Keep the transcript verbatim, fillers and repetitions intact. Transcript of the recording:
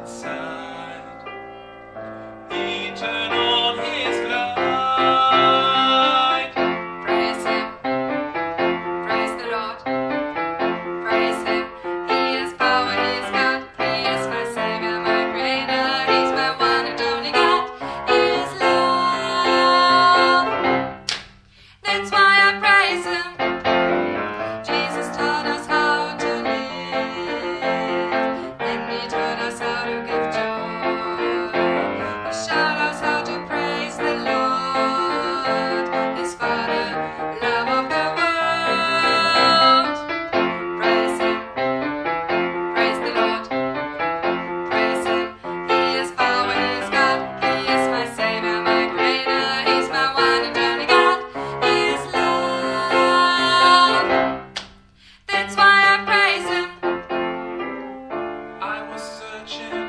inside. Eternal His light. Praise Him, praise the Lord. Praise Him, He is power, He is God. He is my Savior, my Creator. He's my one and only God. He is love. That's why I praise Him. Jesus taught us how to live, and He taught us how to give joy. He showed us how to praise the Lord, His Father, love of the world. Praise Him, praise the Lord. Praise Him, He is power, He is God. He is my Savior, my Creator. He's my one and only God. He is love. That's why I praise Him. I was searching